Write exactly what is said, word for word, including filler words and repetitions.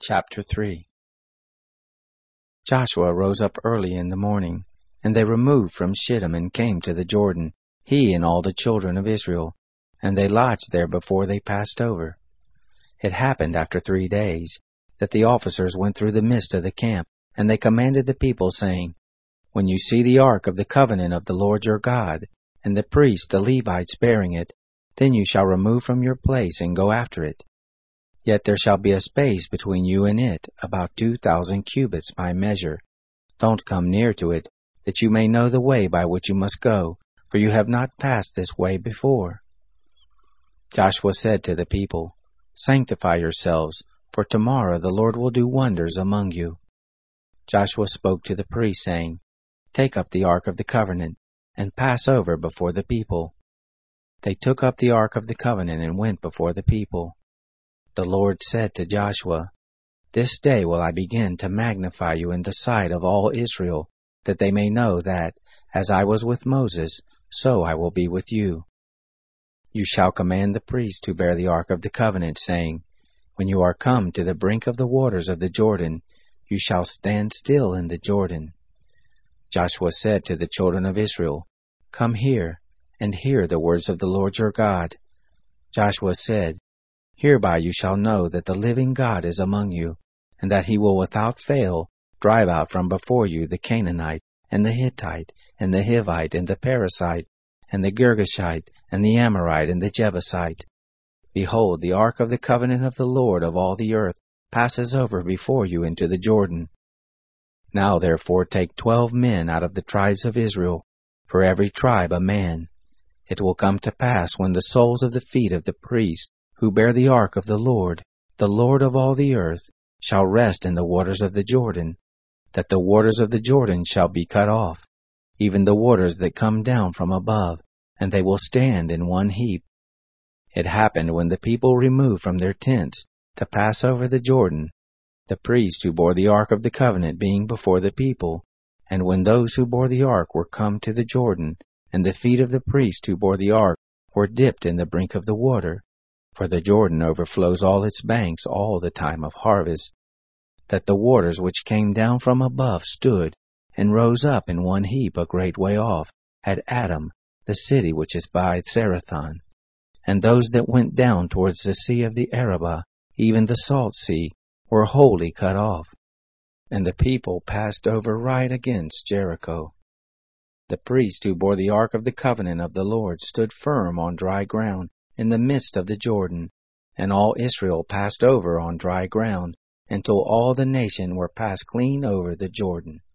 Chapter three. Joshua rose up early in the morning, and they removed from Shittim and came to the Jordan, he and all the children of Israel, and they lodged there before they passed over. It happened after three days, that the officers went through the midst of the camp, and they commanded the people, saying, When you see the ark of the covenant of the Lord your God, and the priests the Levites bearing it, then you shall remove from your place and go after it. Yet there shall be a space between you and it, about two thousand cubits by measure. Don't come near to it, that you may know the way by which you must go, for you have not passed this way before. Joshua said to the people, Sanctify yourselves, for tomorrow the Lord will do wonders among you. Joshua spoke to the priests, saying, Take up the ark of the covenant, and pass over before the people. They took up the ark of the covenant and went before the people. The Lord said to Joshua, This day will I begin to magnify you in the sight of all Israel, that they may know that, as I was with Moses, so I will be with you. You shall command the priests who bear the ark of the covenant, saying, When you are come to the brink of the waters of the Jordan, you shall stand still in the Jordan. Joshua said to the children of Israel, Come here, and hear the words of the Lord your God. Joshua said, Hereby you shall know that the living God is among you, and that he will without fail drive out from before you the Canaanite, and the Hittite, and the Hivite, and the Perizzite, and the Girgashite, and the Amorite, and the Jebusite. Behold, the ark of the covenant of the Lord of all the earth passes over before you into the Jordan. Now therefore take twelve men out of the tribes of Israel, for every tribe a man. It will come to pass when the soles of the feet of the priests who bear the ark of the Lord, the Lord of all the earth, shall rest in the waters of the Jordan, that the waters of the Jordan shall be cut off, even the waters that come down from above, and they will stand in one heap. It happened when the people removed from their tents to pass over the Jordan, the priests who bore the ark of the covenant being before the people, and when those who bore the ark were come to the Jordan, and the feet of the priest who bore the ark were dipped in the brink of the water, for the Jordan overflows all its banks all the time of harvest, that the waters which came down from above stood, and rose up in one heap a great way off, at Adam, the city which is by Serathon. And those that went down towards the sea of the Arabah, even the salt sea, were wholly cut off. And the people passed over right against Jericho. The priest who bore the ark of the covenant of the Lord stood firm on dry ground, in the midst of the Jordan, and all Israel passed over on dry ground, until all the nation were passed clean over the Jordan.